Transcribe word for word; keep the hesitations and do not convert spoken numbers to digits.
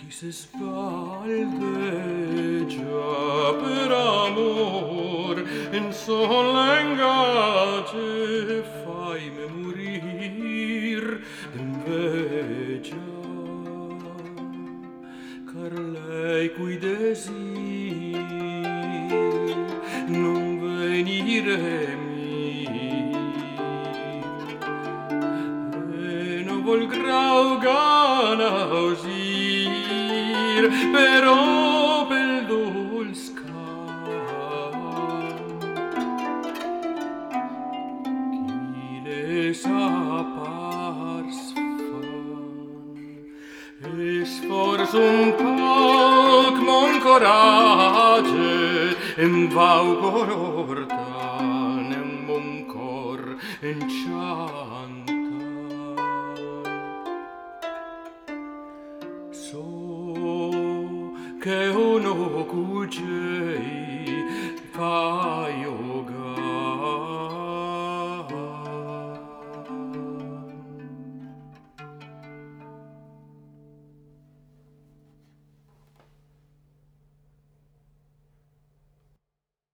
se spaldeggia per amor in son lengace faime morir d'invegia car lei cui desir non venire mi e non vol grau gana usir però pel dulce chi le sapars fan esforç un poc mon coratge em vau corortan em mon cor enchanta so che uno cugei fa yoga